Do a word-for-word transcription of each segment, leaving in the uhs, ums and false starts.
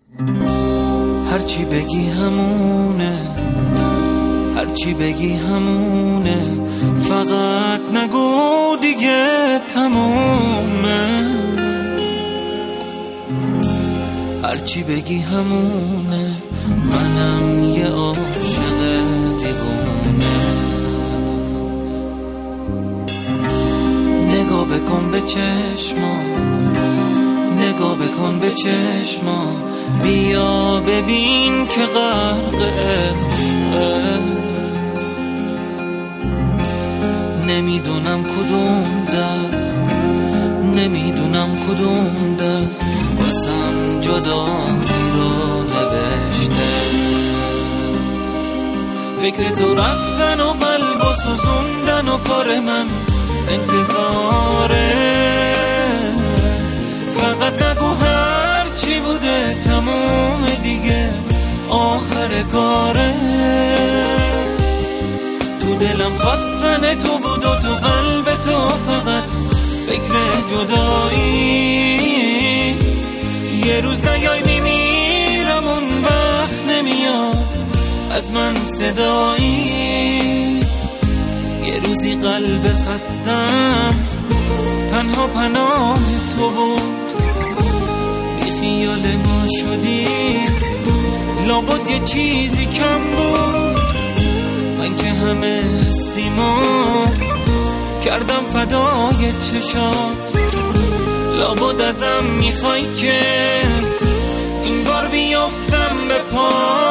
هرچی بگی همونه، هرچی بگی همونه، فقط نگو دیگه تمومه. هرچی بگی همونه، منم یه عاشق دیوونه. نگاه بکن به چشما، نگاه بکن به چشما، بیا ببین که غرق عشقه. نمیدونم کدوم دست، نمیدونم کدوم دست واسم جدایی رو نوشته. فکر تو رفتن و قلب و سوزوندن و کار من انتظاره. فقط نگو هر چی بوده تموم دیگه آخر کاره. تو دلم خواستن تو بود و تو قلب تو فقط فکر جدایی. یه روز نیای میمیرم اون وقت نمیاد از من صدایی. یه روزی قلب خستم تنها پناه تو بود. بی خیال ما شدی لابد یه چیزی کم بود. من که همه هستیمو کردم فدای چشات. لابد ازم میخوای که این بار بیافتم به پا.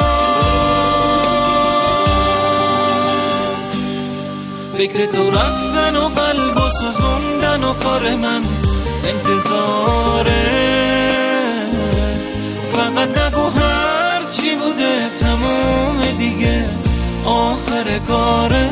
فکر تو رفتن و قلب و سوزوندن و کار من انتظاره. فقط نگو هر چی بوده تموم دیگه آخر کاره.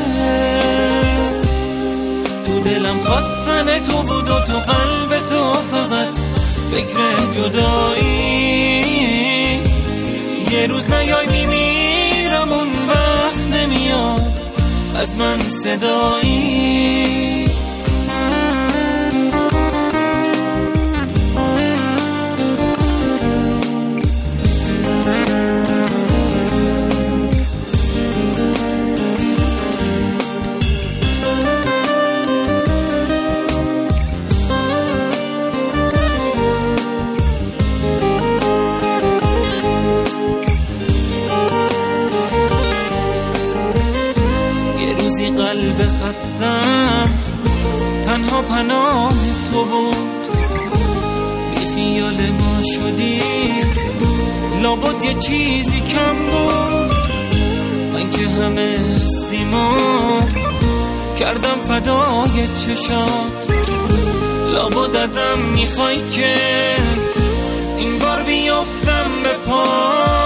تو دلم خواستن تو بود و تو قلب تو فقط فکر جدایی. یه روز نیای میمیرم اون وقت نمیاد از من صدایی. قلب خستم تنها پناه تو بود. بی خیال ما شدی لابد یه چیزی کم بود. من که همه هستیمو کردم فدای چشات. لابد ازم میخوای که این بار بیافتم به پا.